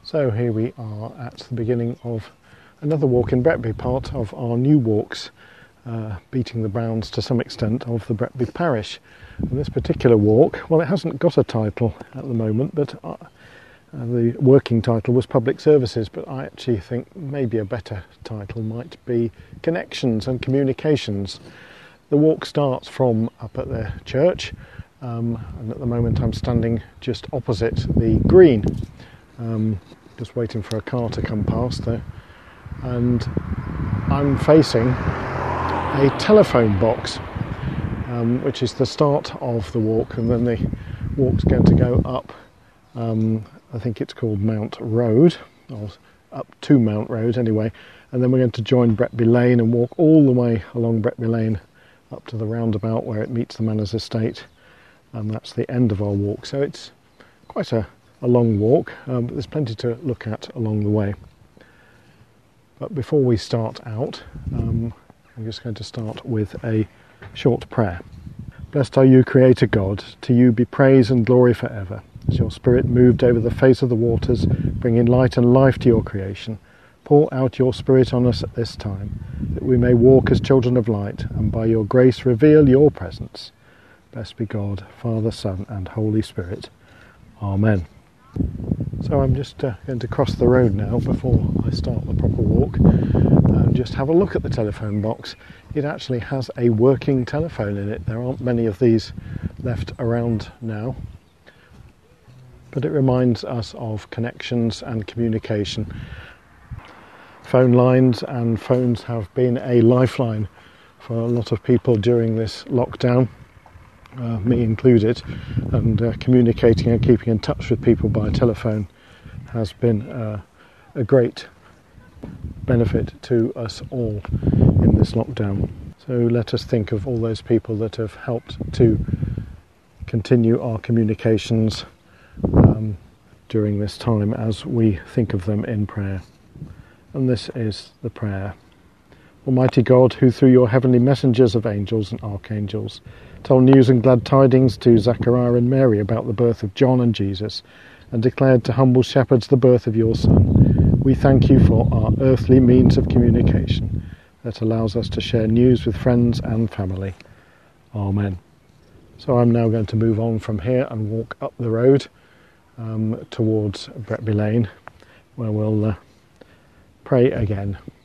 So here we are at the beginning of another walk in Bretby, part of our new walks, beating the bounds to some extent of the Bretby parish. And this particular walk, well, it hasn't got a title at the moment, but the working title was Public Services, but I actually think maybe a better title might be Connections and Communications. The walk starts from up at the church, and at the moment I'm standing just opposite the green, just waiting for a car to come past there, and I'm facing a telephone box, which is the start of the walk, and then the walk's going to go up, I think it's called Mount Road, or up to Mount Road anyway, and then we're going to join Bretby Lane and walk all the way along Bretby Lane up to the roundabout where it meets the Manors Estate, and that's the end of our walk. So it's quite a long walk, but there's plenty to look at along the way. But before we start out, I'm just going to start with a short prayer. Blessed are you, Creator God, to you be praise and glory forever. As your Spirit moved over the face of the waters, bringing light and life to your creation, pour out your Spirit on us at this time, that we may walk as children of light, and by your grace reveal your presence. Blessed be God, Father, Son, and Holy Spirit. Amen. So I'm just going to cross the road now before I start the proper walk, and just have a look at the telephone box. It actually has a working telephone in it. There aren't many of these left around now, but it reminds us of connections and communication. Phone lines and phones have been a lifeline for a lot of people during this lockdown, me included, and communicating and keeping in touch with people by telephone has been a great benefit to us all in this lockdown. So let us think of all those people that have helped to continue our communications during this time as we think of them in prayer. And this is the prayer. Almighty God, who through your heavenly messengers of angels and archangels told news and glad tidings to Zachariah and Mary about the birth of John and Jesus, and declared to humble shepherds the birth of your Son, we thank you for our earthly means of communication that allows us to share news with friends and family. Amen. So I'm now going to move on from here and walk up the road towards Bretby Lane, where we'll pray again.